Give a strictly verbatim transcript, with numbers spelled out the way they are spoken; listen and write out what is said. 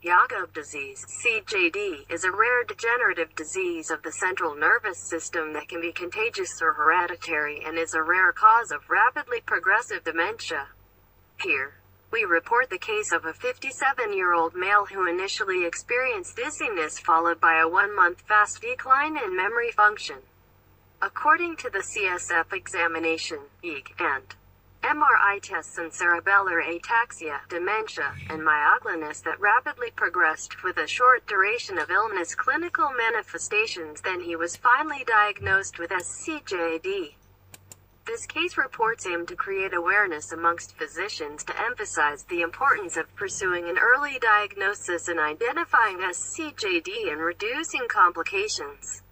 Yacob disease, C J D, is a rare degenerative disease of the central nervous system that can be contagious or hereditary and is a rare cause of rapidly progressive dementia. Here, we report the case of a fifty-seven-year-old male who initially experienced dizziness followed by a one-month fast decline in memory function. According to the C S F examination, E E G, and M R I tests and cerebellar ataxia, dementia, and myoglonis that rapidly progressed with a short duration of illness clinical manifestations, then he was finally diagnosed with C J D. This case reports aim to create awareness amongst physicians to emphasize the importance of pursuing an early diagnosis and identifying C J D and reducing complications.